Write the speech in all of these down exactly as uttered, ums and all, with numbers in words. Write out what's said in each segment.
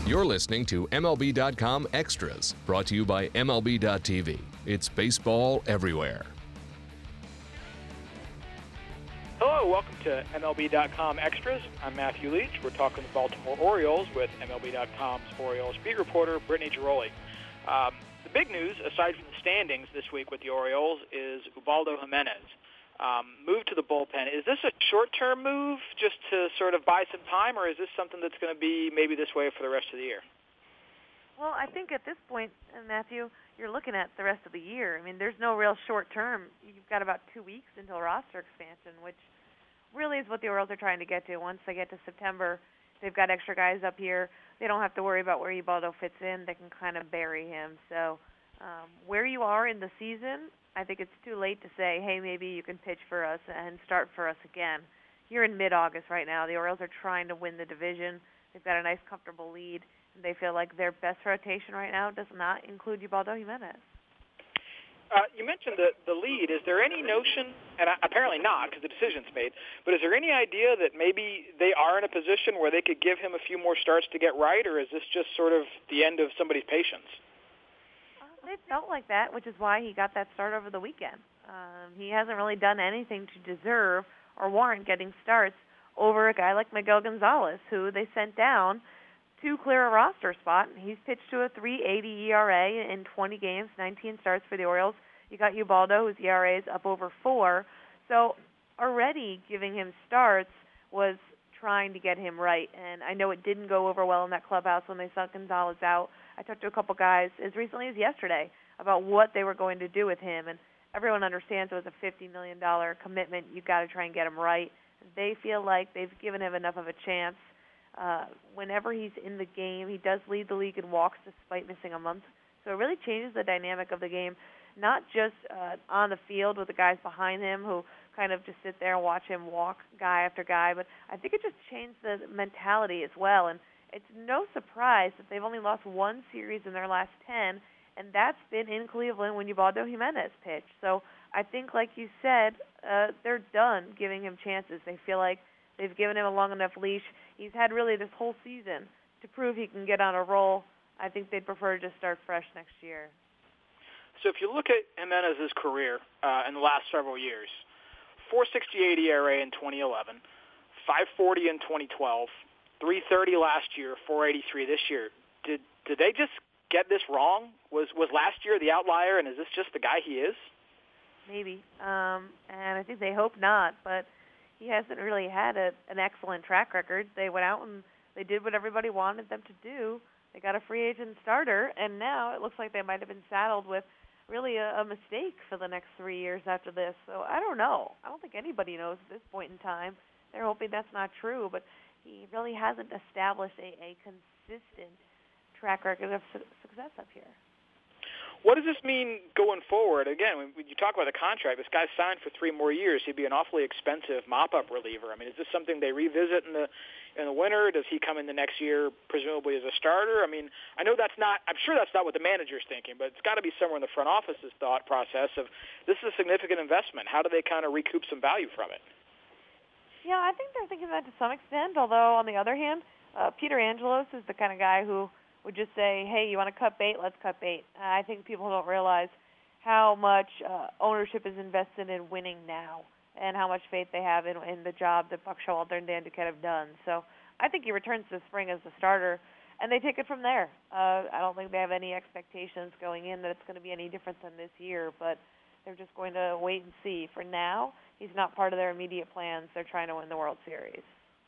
You're listening to M L B dot com Extras, brought to you by M L B dot T V. It's baseball everywhere. Hello, welcome to M L B dot com Extras. I'm Matthew Leach. We're talking the Baltimore Orioles with M L B dot com's Orioles beat reporter Brittany Giroli. Um, the big news, aside from the standings this week with the Orioles, is Ubaldo Jimenez. Um, moved to the bullpen. Is this a short-term move just to sort of buy some time, or is this something that's going to be maybe this way for the rest of the year? Well, I think at this point, uh, Matthew, you're looking at the rest of the year. I mean, there's no real short-term. You've got about two weeks until roster expansion, which really is what the Orioles are trying to get to. Once they get to September, they've got extra guys up here. They don't have to worry about where Ubaldo fits in. They can kind of bury him. So um, where you are in the season, I think it's too late to say, hey, maybe you can pitch for us and start for us again. You're in mid-August right now. The Orioles are trying to win the division. They've got a nice, comfortable lead. And they feel like their best rotation right now does not include Ubaldo Jimenez. Uh, you mentioned the, the lead. Is there any notion, and apparently not because the decision's made, but is there any idea that maybe they are in a position where they could give him a few more starts to get right, or is this just sort of the end of somebody's patience? It felt like that, which is why he got that start over the weekend. Um, he hasn't really done anything to deserve or warrant getting starts over a guy like Miguel Gonzalez, who they sent down to clear a roster spot. He's pitched to a three eighty E R A in twenty games, nineteen starts for the Orioles. You got Ubaldo, whose E R A is up over four. So already giving him starts was trying to get him right. And I know it didn't go over well in that clubhouse when they sent Gonzalez out. I talked to a couple guys as recently as yesterday about what they were going to do with him, and everyone understands it was a fifty million dollars commitment. You've got to try and get him right. They feel like they've given him enough of a chance. Uh, whenever he's in the game, he does lead the league in walks despite missing a month. So it really changes the dynamic of the game, not just uh, on the field with the guys behind him who kind of just sit there and watch him walk guy after guy, but I think it just changed the mentality as well. And it's no surprise that they've only lost one series in their last ten, and that's been in Cleveland when Ubaldo Jimenez pitched. So I think, like you said, uh, they're done giving him chances. They feel like they've given him a long enough leash. He's had really this whole season to prove he can get on a roll. I think they'd prefer to just start fresh next year. So if you look at Jimenez's career uh, in the last several years, four sixty-eight E R A in twenty eleven, five forty in twenty twelve, three thirty last year, four eighty-three this year. Did did they just get this wrong? Was was last year the outlier, and is this just the guy he is? Maybe, um, and I think they hope not, but he hasn't really had a, an excellent track record. They went out and they did what everybody wanted them to do. They got a free agent starter, and now it looks like they might have been saddled with really a, a mistake for the next three years after this. So I don't know. I don't think anybody knows at this point in time. They're hoping that's not true, but he really hasn't established a, a consistent track record of su- success up here. What does this mean going forward? Again, when you talk about the contract, this guy's signed for three more years. He'd be an awfully expensive mop-up reliever. I mean, is this something they revisit in the in the winter? Does he come in the next year presumably as a starter? I mean, I know that's not. I'm sure that's not what the manager's thinking, but it's got to be somewhere in the front office's thought process of this is a significant investment. How do they kind of recoup some value from it? Yeah, I think they're thinking that to some extent. Although on the other hand, uh, Peter Angelos is the kind of guy who would just say, hey, you want to cut bait? Let's cut bait. Uh, I think people don't realize how much uh, ownership is invested in winning now and how much faith they have in, in the job that Buck Showalter and Dan Duquette have done. So I think he returns this spring as the starter, and they take it from there. Uh, I don't think they have any expectations going in that it's going to be any different than this year, but they're just going to wait and see. For now, he's not part of their immediate plans. They're trying to win the World Series.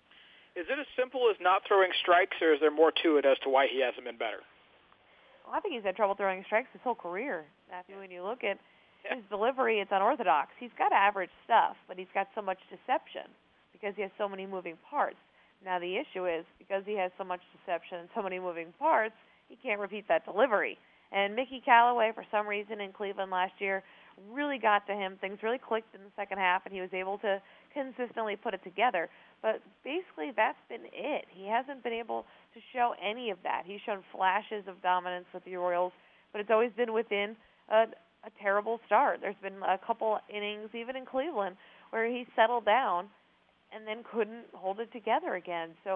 Is it as simple as not throwing strikes, or is there more to it as to why he hasn't been better? Well, I think he's had trouble throwing strikes his whole career, Matthew. When you look at his delivery, it's unorthodox. He's got average stuff, but he's got so much deception because he has so many moving parts. Now the issue is, because he has so much deception and so many moving parts, he can't repeat that delivery. And Mickey Callaway, for some reason in Cleveland last year, really got to him. Things really clicked in the second half, and he was able to consistently put it together. But basically, that's been it. He hasn't been able to show any of that. He's shown flashes of dominance with the Orioles, but it's always been within a, a terrible start. There's been a couple innings, even in Cleveland, where he settled down and then couldn't hold it together again. So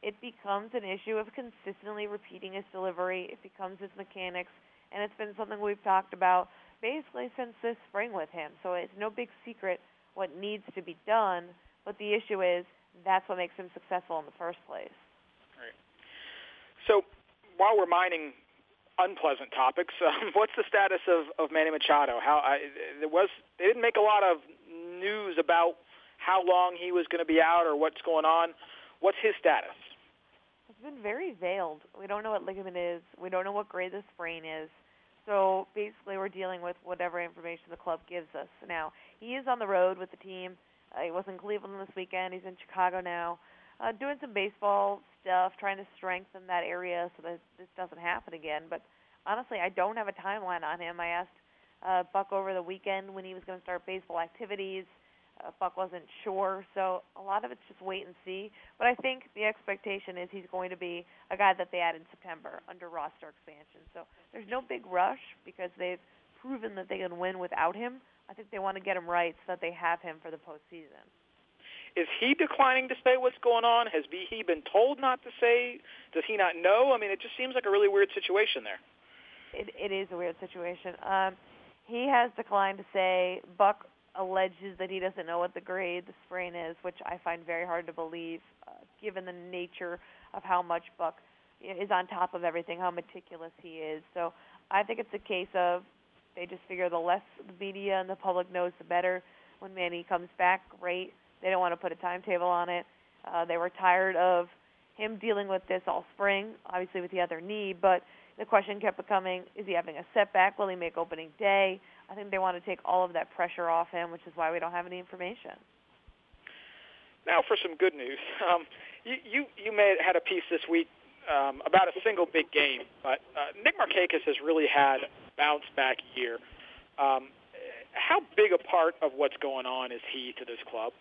it becomes an issue of consistently repeating his delivery. It becomes his mechanics, and it's been something we've talked about basically since this spring with him. So it's no big secret what needs to be done, but the issue is that's what makes him successful in the first place. Right. So while we're mining unpleasant topics, um, what's the status of, of Manny Machado? How I, there was they didn't make a lot of news about how long he was going to be out or what's going on. What's his status? It's been very veiled. We don't know what ligament is. We don't know what grade the sprain is. So basically we're dealing with whatever information the club gives us. Now, he is on the road with the team. Uh, he was in Cleveland this weekend. He's in Chicago now, uh, doing some baseball stuff, trying to strengthen that area so that this doesn't happen again. But honestly, I don't have a timeline on him. I asked uh, Buck over the weekend when he was going to start baseball activities. Uh, Buck wasn't sure, so a lot of it's just wait and see. But I think the expectation is he's going to be a guy that they add in September under roster expansion. So there's no big rush because they've proven that they can win without him. I think they want to get him right so that they have him for the postseason. Is he declining to say what's going on? Has he been told not to say? Does he not know? I mean, it just seems like a really weird situation there. It, it is a weird situation. Um, he has declined to say. Buck alleges that he doesn't know what the grade the sprain is, which I find very hard to believe, uh, given the nature of how much Buck is on top of everything, how meticulous he is. So I think it's a case of they just figure the less the media and the public knows, the better. When Manny comes back, great. They don't want to put a timetable on it. Uh, they were tired of him dealing with this all spring, obviously with the other knee, but the question kept becoming, is he having a setback? Will he make opening day? I think they want to take all of that pressure off him, which is why we don't have any information. Now for some good news. Um, you, you, you made, had a piece this week um, about a single big game, but uh, Nick Markakis has really had a bounce-back year. Um, how big a part of what's going on is he to this club?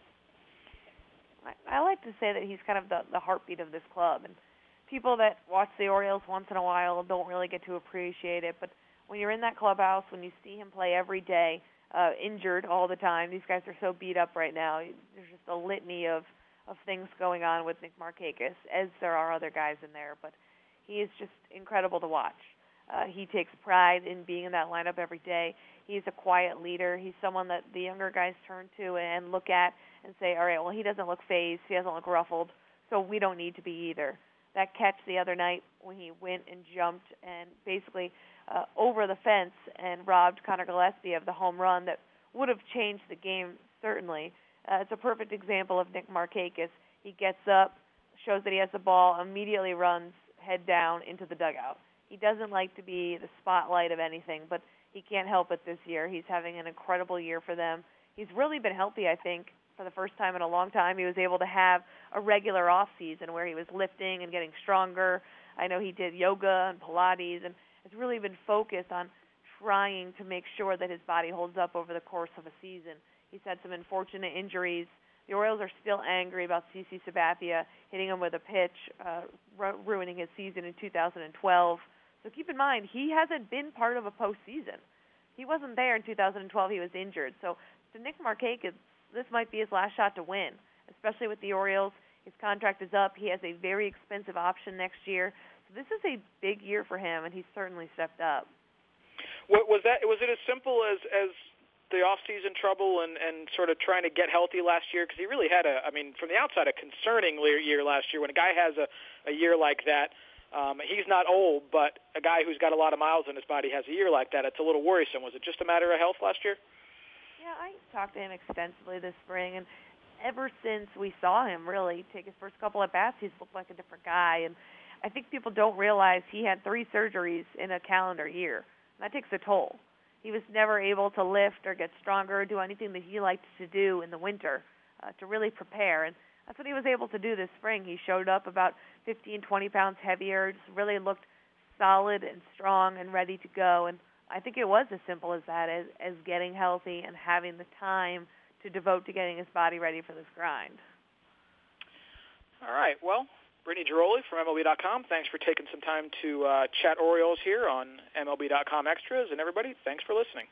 I, I like to say that he's kind of the, the heartbeat of this club, and people that watch the Orioles once in a while don't really get to appreciate it, but when you're in that clubhouse, when you see him play every day, uh, injured all the time, these guys are so beat up right now. There's just a litany of, of things going on with Nick Markakis, as there are other guys in there, but he is just incredible to watch. Uh, he takes pride in being in that lineup every day. He's a quiet leader. He's someone that the younger guys turn to and look at and say, all right, well, he doesn't look phased, he doesn't look ruffled, so we don't need to be either. That catch the other night when he went and jumped and basically uh, over the fence and robbed Connor Gillespie of the home run that would have changed the game, certainly. Uh, it's a perfect example of Nick Markakis. He gets up, shows that he has the ball, immediately runs head down into the dugout. He doesn't like to be the spotlight of anything, but he can't help it this year. He's having an incredible year for them. He's really been healthy, I think. For the first time in a long time, he was able to have a regular off season where he was lifting and getting stronger. I know he did yoga and Pilates, and has really been focused on trying to make sure that his body holds up over the course of a season. He's had some unfortunate injuries. The Orioles are still angry about CeCe Sabathia hitting him with a pitch, uh, ru- ruining his season in two thousand twelve. So keep in mind, he hasn't been part of a postseason. He wasn't there in two thousand twelve. He was injured. So to Nick Markakis, this might be his last shot to win, especially with the Orioles. His contract is up. He has a very expensive option next year. So this is a big year for him, and he's certainly stepped up. What, was that? Was it as simple as, as the off-season trouble and, and sort of trying to get healthy last year? Because he really had a, I mean, from the outside, a concerning year last year. When a guy has a, a year like that, um, he's not old, but a guy who's got a lot of miles in his body has a year like that. It's a little worrisome. Was it just a matter of health last year? Yeah, I talked to him extensively this spring, and ever since we saw him really take his first couple at bats, he's looked like a different guy. And I think people don't realize he had three surgeries in a calendar year. That takes a toll. He was never able to lift or get stronger or do anything that he liked to do in the winter uh, to really prepare. And that's what he was able to do this spring. He showed up about fifteen, twenty pounds heavier, just really looked solid and strong and ready to go. And I think it was as simple as that, as, as getting healthy and having the time to devote to getting his body ready for this grind. All right. Well, Brittany Ghiroli from M L B dot com, thanks for taking some time to uh, chat Orioles here on M L B dot com Extras. And everybody, thanks for listening.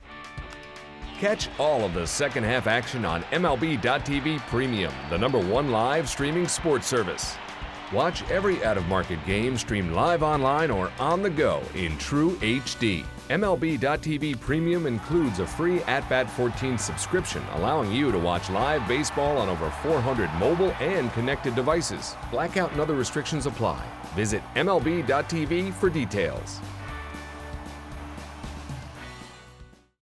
Catch all of the second half action on M L B dot T V Premium, the number one live streaming sports service. Watch every out-of-market game streamed live online or on the go in true H D. M L B dot T V Premium includes a free At Bat fourteen subscription, allowing you to watch live baseball on over four hundred mobile and connected devices. Blackout and other restrictions apply. Visit M L B dot T V for details.